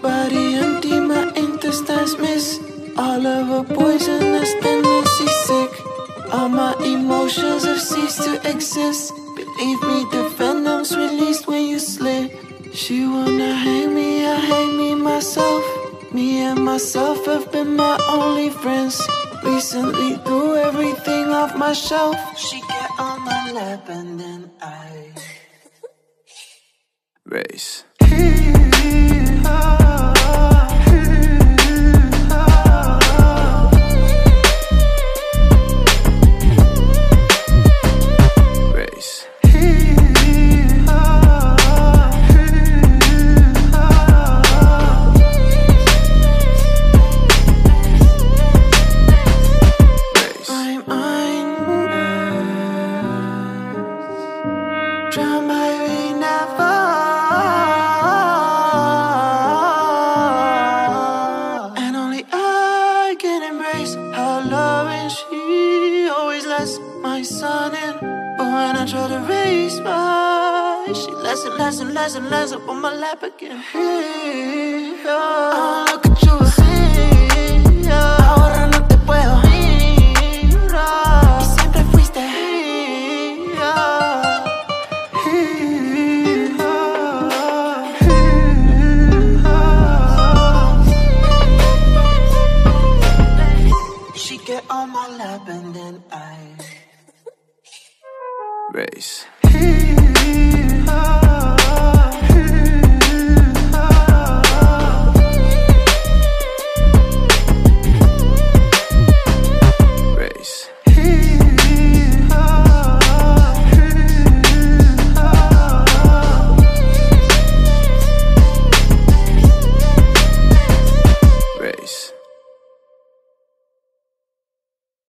body empty, my intestines miss. All of her poisonous tendencies sick. All my emotions have ceased to exist. Believe me, the venom's released when you slip. She wanna hang me, I hang me myself. Me and myself have been my only friends. Recently threw everything off my shelf. She get on my lap and then I race. And only I can embrace her love, and she always lets my son in. But when I try to raise my, she lets up on my lap again. Oh, look at you, así. Ahora no te puedo mirar. Y siempre fuiste. She get on my lap and then I race. Race.